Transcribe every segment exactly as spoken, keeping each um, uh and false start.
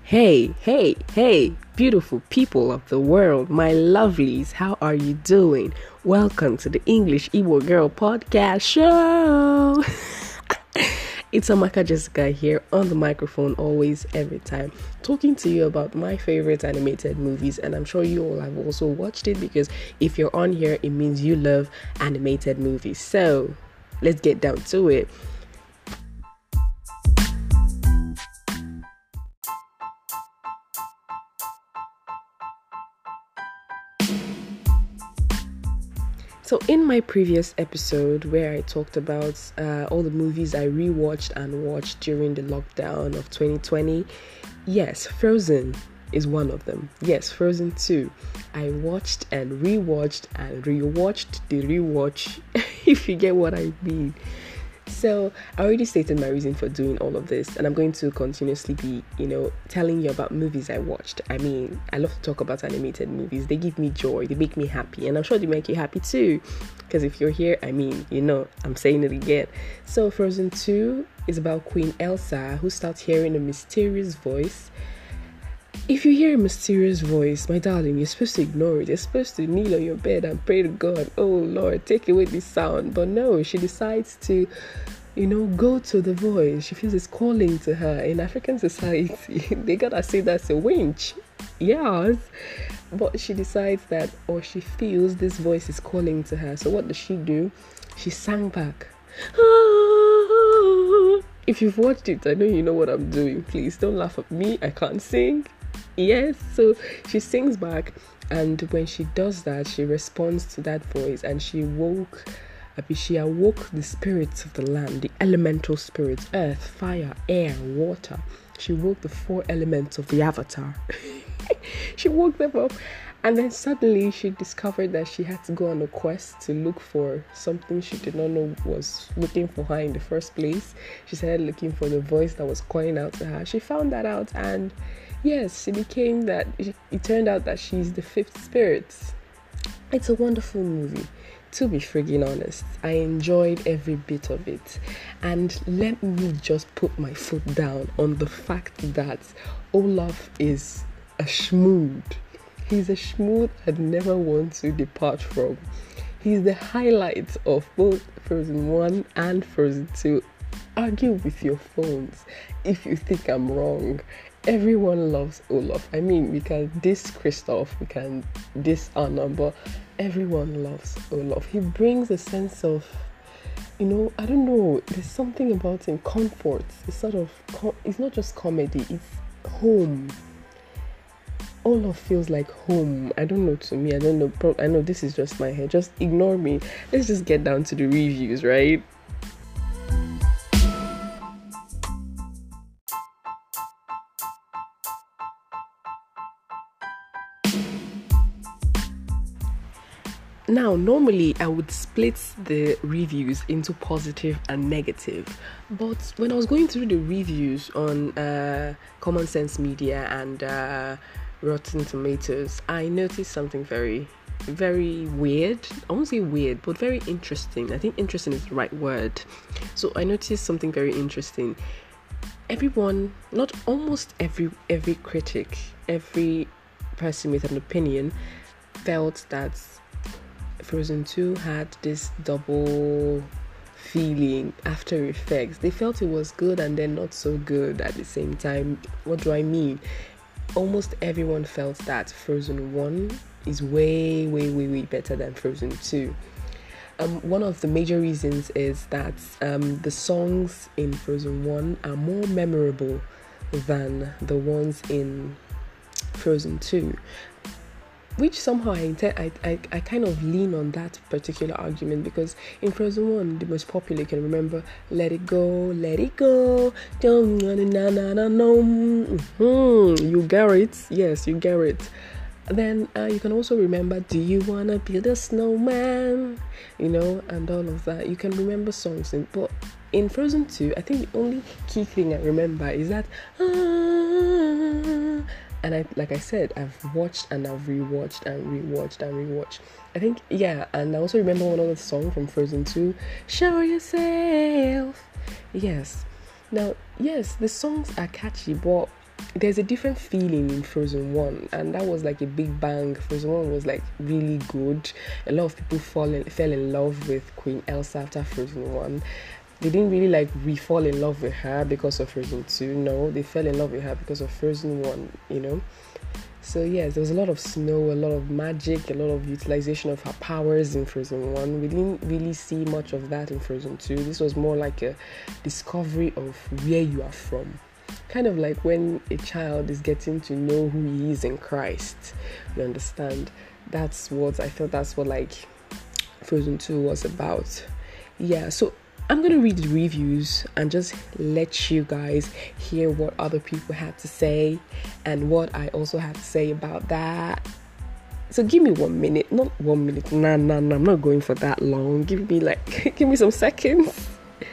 Hey, hey, hey, beautiful people of the world, my lovelies, how are you doing? Welcome to the English Igbo Girl Podcast Show. It's Amaka Jessica here on the microphone, always, every time, talking to you about my favorite animated movies. And I'm sure you all have also watched it, because if you're on here, it means you love animated movies. So let's get down to it. So in my previous episode where I talked about uh, all the movies I rewatched and watched during the lockdown of twenty twenty, yes, Frozen is one of them. Yes, Frozen two. I watched and rewatched and rewatched the rewatch, if you get what I mean. So I already stated my reason for doing all of this, and I'm going to continuously be, you know, telling you about movies I watched. I mean, I love to talk about animated movies. They give me joy, they make me happy, and I'm sure they make you happy too. Because if you're here, I mean, you know, I'm saying it again. So Frozen two is about Queen Elsa, who starts hearing a mysterious voice. If you hear a mysterious voice, my darling, you're supposed to ignore it. You're supposed to kneel on your bed and pray to God, oh Lord, take away this sound. But no, she decides to, you know, go to the voice. She feels it's calling to her. In African society, they gotta say that's a winch. Yes. But she decides that, or she feels this voice is calling to her. So what does she do? She sang back. If you've watched it, I know you know what I'm doing. Please don't laugh at me. I can't sing. Yes, so she sings back, and when she does that, she responds to that voice, and she woke, she awoke the spirits of the land, the elemental spirits, earth, fire, air, water. She woke the four elements of the avatar. She woke them up, and then suddenly she discovered that she had to go on a quest to look for something she did not know was looking for her in the first place. She started looking for the voice that was calling out to her. She found that out, and yes, she became that. It turned out that she's the fifth spirit. It's a wonderful movie, to be friggin' honest. I enjoyed every bit of it. And let me just put my foot down on the fact that Olaf is a schmood. He's a schmood I'd never want to depart from. He's the highlight of both Frozen one and Frozen two. Argue with your phones if you think I'm wrong. Everyone loves Olaf. I mean, we can diss Kristoff, we can diss Anna, but everyone loves Olaf. He brings a sense of, you know, I don't know, there's something about him, comfort. It's sort of, it's not just comedy, it's home. Olaf feels like home. I don't know, to me, I don't know. Pro- I know this is just my head. Just ignore me. Let's just get down to the reviews, right? Now, normally I would split the reviews into positive and negative, but when I was going through the reviews on uh, Common Sense Media and uh, Rotten Tomatoes, I noticed something very, very weird. I won't say weird, but very interesting. I think interesting is the right word. So I noticed something very interesting. Everyone, not almost every every critic, every person with an opinion felt that Frozen two had this double feeling, after effects. They felt it was good and then not so good at the same time. What do I mean? Almost everyone felt that Frozen one is way, way, way, way better than Frozen two. Um, one of the major reasons is that um, the songs in Frozen one are more memorable than the ones in Frozen two. Which somehow I, inter- I, I I kind of lean on that particular argument, because in Frozen one, the most popular, you can remember Let It Go, Let It Go, don't na na na na no. Mm-hmm. You get it? Yes, you get it. Then uh, you can also remember Do You Wanna Build a Snowman? You know, and all of that. You can remember songs, in, but in Frozen two, I think the only key thing I remember is that ah, and I, like I said, I've watched and I've rewatched and rewatched and rewatched. I think, yeah, and I also remember one other song from Frozen two, Show Yourself. Yes. Now, yes, the songs are catchy, but there's a different feeling in Frozen one, and that was like a big bang. Frozen one was like really good. A lot of people fall in, fell in love with Queen Elsa after Frozen one. They didn't really like re-fall in love with her because of Frozen two. No, they fell in love with her because of Frozen one, you know. So yes, there was a lot of snow, a lot of magic, a lot of utilization of her powers in Frozen one. We didn't really see much of that in Frozen two. This was more like a discovery of where you are from. Kind of like when a child is getting to know who he is in Christ. You understand? That's what I felt that's what like Frozen two was about. Yeah, so I'm going to read the reviews and just let you guys hear what other people had to say and what I also had to say about that. So give me one minute, not one minute, nah, nah, nah, I'm not going for that long. Give me like, give me some seconds.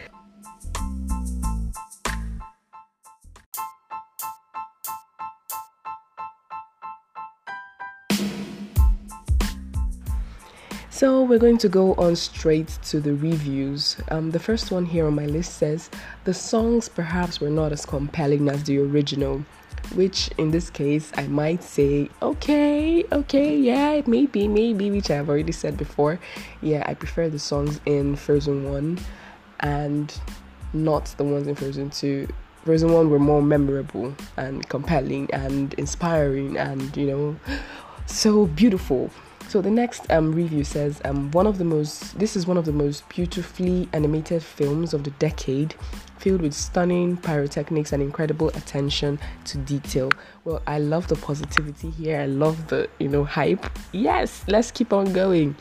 So we're going to go on straight to the reviews. Um, the first one here on my list says, the songs perhaps were not as compelling as the original, which in this case I might say, okay, okay, yeah, maybe, maybe, which I've already said before. Yeah, I prefer the songs in Frozen one and not the ones in Frozen two. Frozen one were more memorable and compelling and inspiring and, you know, so beautiful. So the next um, review says, um, one of the most, this is one of the most beautifully animated films of the decade, filled with stunning pyrotechnics and incredible attention to detail. Well, I love the positivity here. I love the, you know, hype. Yes, let's keep on going.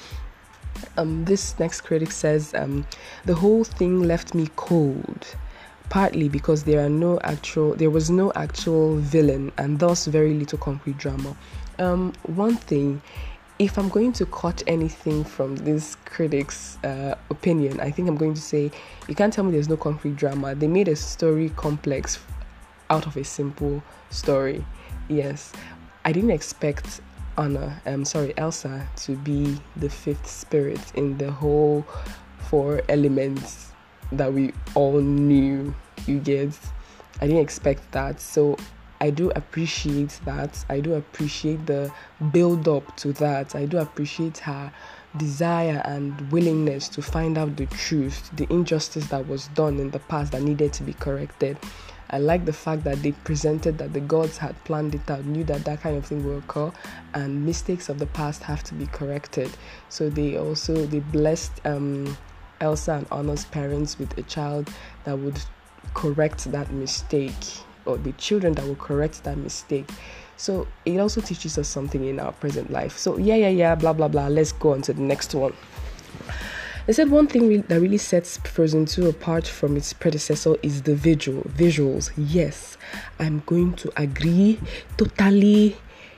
Um, this next critic says, um, the whole thing left me cold, partly because there are no actual, there was no actual villain and thus very little concrete drama. Um, one thing, if I'm going to cut anything from this critic's uh, opinion, I think I'm going to say, you can't tell me there's no concrete drama. They made a story complex out of a simple story. Yes, I didn't expect Anna, I'm sorry, Elsa, to be the fifth spirit in the whole four elements that we all knew, you get. I didn't expect that, so I do appreciate that. I do appreciate the build up to that. I do appreciate her desire and willingness to find out the truth, the injustice that was done in the past that needed to be corrected. I like the fact that they presented that the gods had planned it out, knew that that kind of thing will occur, and mistakes of the past have to be corrected. So they also, they blessed um, Elsa and Anna's parents with a child that would correct that mistake, or the children that will correct that mistake. So it also teaches us something in our present life. So yeah, yeah, yeah, blah, blah, blah. Let's go on to the next one. They said one thing re- that really sets Frozen two apart from its predecessor is the visual visuals. Yes, I'm going to agree totally,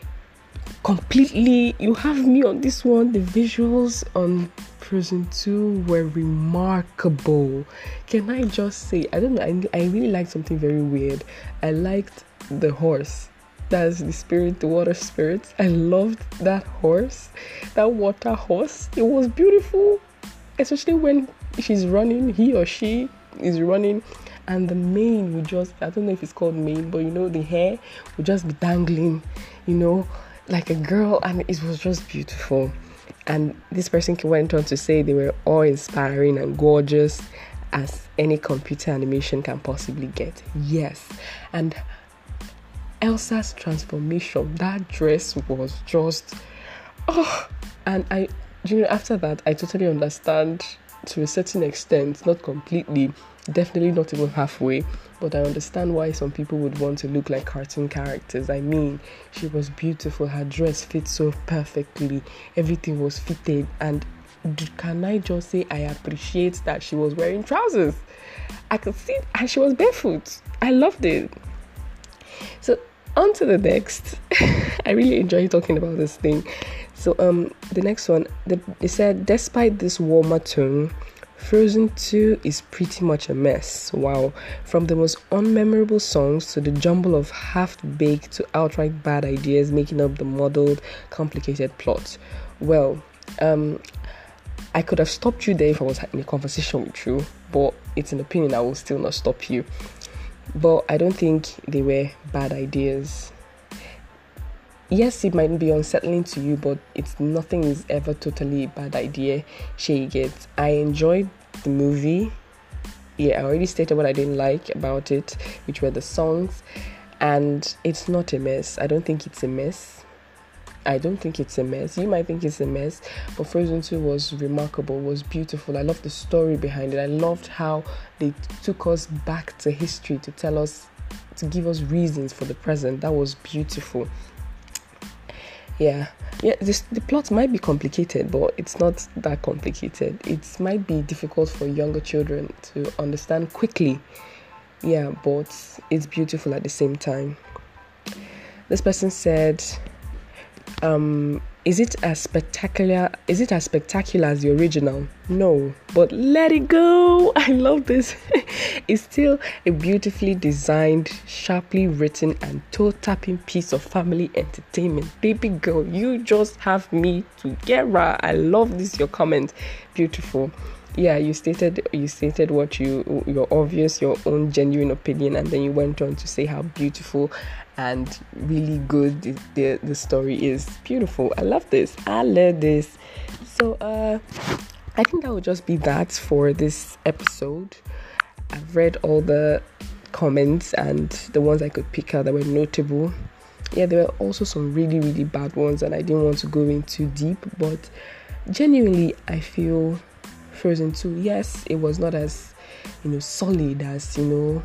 completely. You have me on this one. The visuals on Frozen two were remarkable. Can I just say, I don't know, I, I really liked something very weird. I liked the horse. That's the spirit, the water spirit. I loved that horse, that water horse. It was beautiful, especially when she's running, he or she is running, and the mane would just, I don't know if it's called mane, but you know, the hair would just be dangling, you know, like a girl, and it was just beautiful. And this person went on to say they were awe-inspiring and gorgeous as any computer animation can possibly get. Yes. And Elsa's transformation, that dress was just, oh, and I, you know, after that, I totally understand to a certain extent, not completely, definitely not even halfway, but I understand why some people would want to look like cartoon characters. I mean, she was beautiful, her dress fit so perfectly, everything was fitted, and can I just say I appreciate that she was wearing trousers. I could see, and she was barefoot. I loved it. So on to the next. I really enjoy talking about this thing. So um, the next one, they, they said, despite this warmer tone, Frozen two is pretty much a mess. Wow. From the most unmemorable songs to the jumble of half-baked to outright bad ideas making up the muddled, complicated plot. Well, um, I could have stopped you there if I was in a conversation with you, but it's an opinion, I will still not stop you. but I don't think they were bad ideas. Yes, it might be unsettling to you, but it's nothing is ever totally a bad idea. She gets. I enjoyed the movie. Yeah, I already stated what I didn't like about it, which were the songs, and it's not a mess. I don't think it's a mess. I don't think it's a mess. You might think it's a mess, but Frozen two was remarkable, was beautiful. I loved the story behind it. I loved how they took us back to history to tell us, to give us reasons for the present. That was beautiful. Yeah, yeah. This, the plot might be complicated, but it's not that complicated. It might be difficult for younger children to understand quickly. Yeah, but it's beautiful at the same time. This person said, um, is it as spectacular? Is it as spectacular as the original? No, but let it go. I love this. It's still a beautifully designed, sharply written, and toe-tapping piece of family entertainment. Baby girl, you just have me together. I love this. Your comment, beautiful. Yeah, you stated you stated what you your obvious, your own genuine opinion, and then you went on to say how beautiful and really good the, the, the story is. Beautiful. I love this. I love this. So uh I think that would just be that for this episode. I've read all the comments and the ones I could pick out that were notable. Yeah, there were also some really, really bad ones, and I didn't want to go in too deep, but genuinely I feel Frozen two, yes, it was not as, you know, solid as, you know,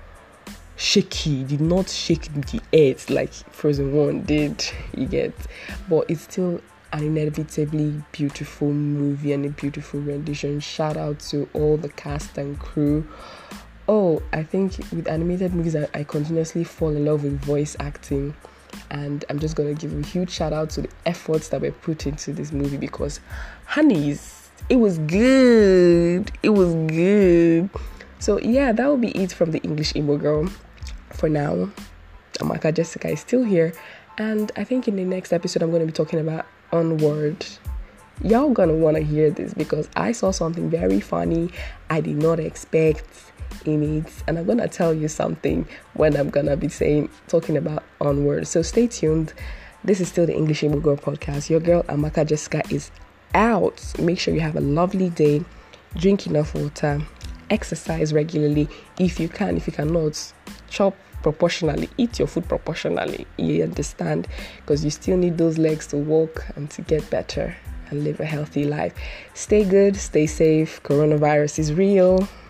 shaky, did not shake the earth like Frozen one did, you get, but it's still an inevitably beautiful movie and a beautiful rendition. Shout out to all the cast and crew. Oh, I think with animated movies, I, I continuously fall in love with voice acting, and I'm just going to give a huge shout out to the efforts that were put into this movie, because honeys, it was good. It was good. So yeah, that will be it from the English Emo Girl. For now, Amaka Jessica is still here, and I think in the next episode I'm going to be talking about Onward. Y'all gonna want to hear this because I saw something very funny I did not expect in it, and I'm gonna tell you something when I'm gonna be saying talking about Onward. So stay tuned. This is still the English Emo Girl podcast. Your girl Amaka Jessica is out. Make sure you have a lovely day, drink enough water, exercise regularly if you can. If you cannot, chop proportionally, eat your food proportionally, you understand, because you still need those legs to walk and to get better and live a healthy life. Stay good, stay safe. Coronavirus is real.